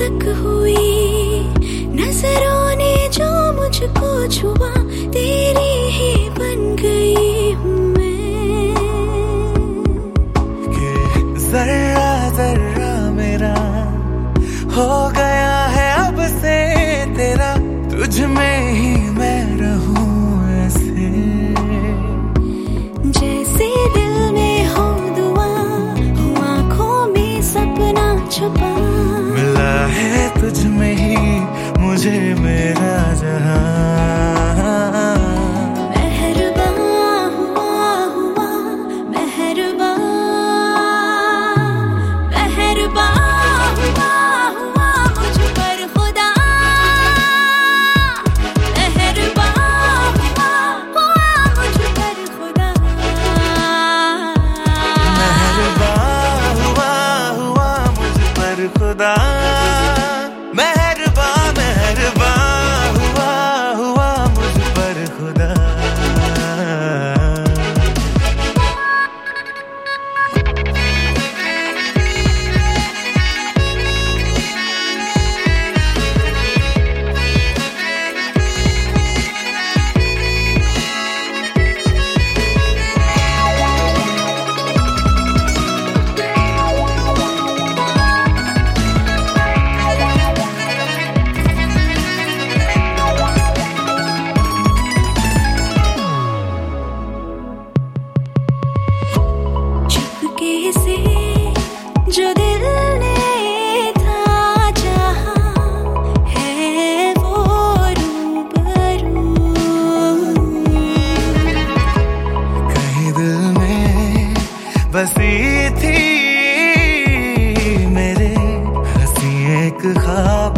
तक हुई नजरों ने जो मुझको छुआ, तेरी ही बन गई हूँ मैं। कि जर्रा जर्रा मेरा हो गया है अब से तेरा, तुझ में ही मैं रहूं ऐसे। जैसे दिल में हो दुआ, हो आँखों में सपना छुपा, मिला है तुझ में ही मुझे मेरा जहां। खुदा मेहरबा मेहरबा हुआ हुआ मुझ पर खुदा। से जो दिल ने था चाहा है वो रूबरू, कहीं दिल में बसी थी मेरे हंसी एक ख्वाब